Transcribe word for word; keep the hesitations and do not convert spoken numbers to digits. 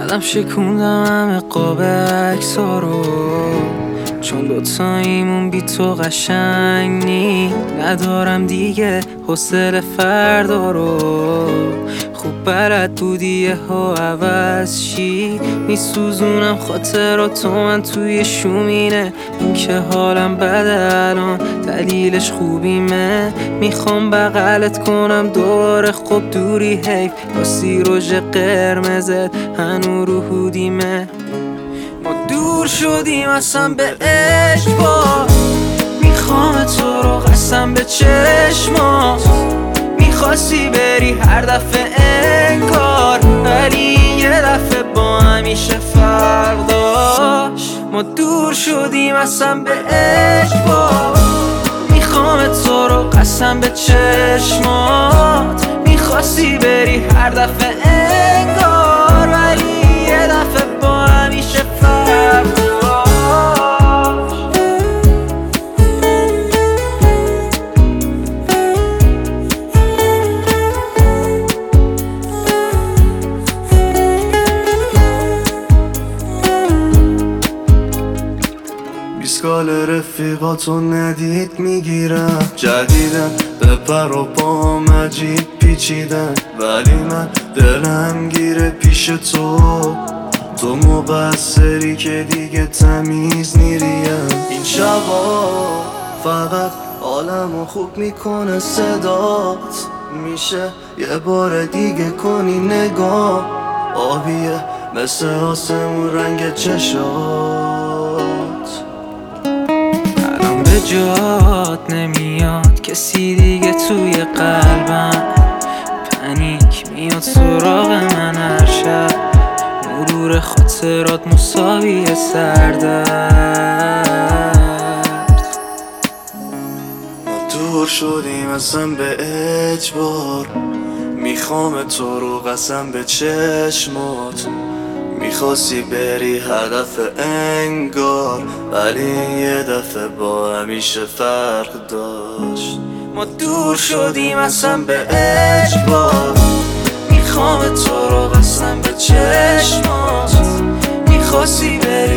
قلم شکوندم همه قاب عکس‌ها رو، چون دوتاییمون بی تو قشنگ نی. ندارم دیگه حوصله فردا رو، خوب بلد بودی یه ها عوض شی. میسوزونم خاطراتو من توی شومینه، این که حالم بده الان دلیلش خوبیمه. میخوام بغلت کنم دوباره، خب دوری حیف، راستی رژ قرمزت هنو رو هودیمه. ما دور شدیم اصلا به اجبار، میخوام تو رو قسم به چشمات. میخواستی بری هر دفعه انگار، ولی یه دفعه با همیشه فرق داشت. ما دور شدیم اصلا به اجبار، میخوام تو رو قسم به چشمات. میخواستی بری هر دفعه انگار، ولی یه دفعه با همیشه فرق داشت. بیسکال رفیقاتو ندید میگیرم، جدیدن به پر و پام عجیب پیچیدن، ولی من دلم گیره پیش تو. تو مقصری که دیگه تمیز نیریم. این شبا فقط حالمو خوب میکنه صدات، میشه یه بار دیگه کنی نگاه، آبیه مثل آسمون رنگ چشات. به جات نمیاد کسی دیگه توی قلبم، پنیک میاد سراغ من هر شب، مرور خاطرات مساوی سردرد. ما دور شدیم اصلا به اجبار، میخوام تو رو قسم به چشمات. میخواستی بری هدف انگار، ولی یه دفعه با همیشه فرق داشت. ما دور شدیم اصلا به اجبار، میخوام تو رو قسم به چشمات. میخواستی بری